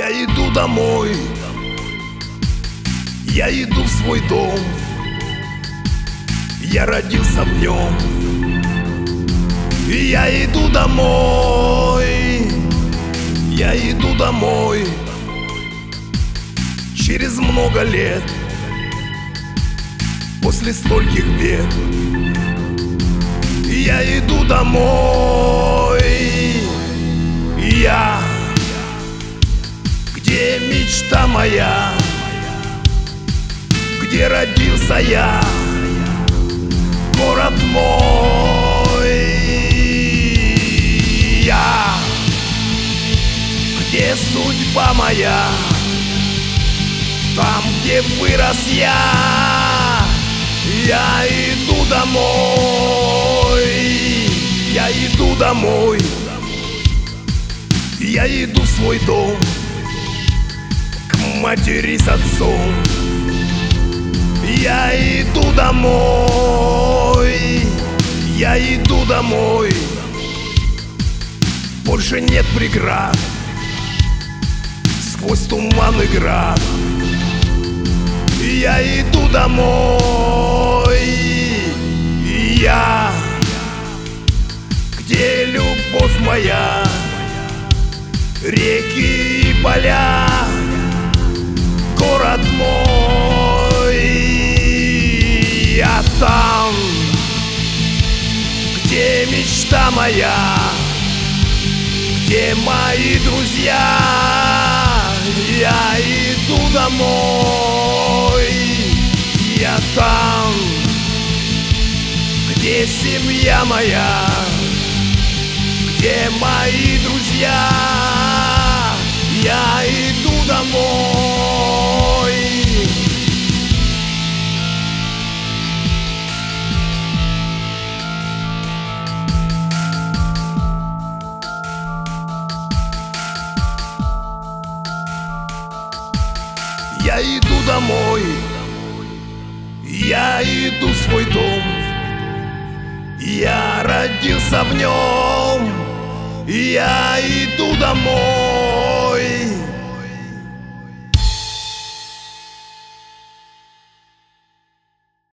Я иду домой, я иду в свой дом, я родился в нем. И я иду домой, я иду домой. Через много лет, после стольких бед, я иду домой. Я, где мечта моя, где родился я, город мой. Я, где судьба моя, там, где вырос я иду домой, я иду домой, я иду в свой дом, к матери с отцом. Я иду домой, я иду домой. Больше нет преград, сквозь туман и град. Я иду домой. Я, где любовь моя, реки и поля, город мой. Я там, где мечта моя, где мои друзья. Я иду домой. Я там, где семья моя, где мои друзья. Я иду домой. Я иду домой, я иду в свой дом, я родился в нем. Я иду домой.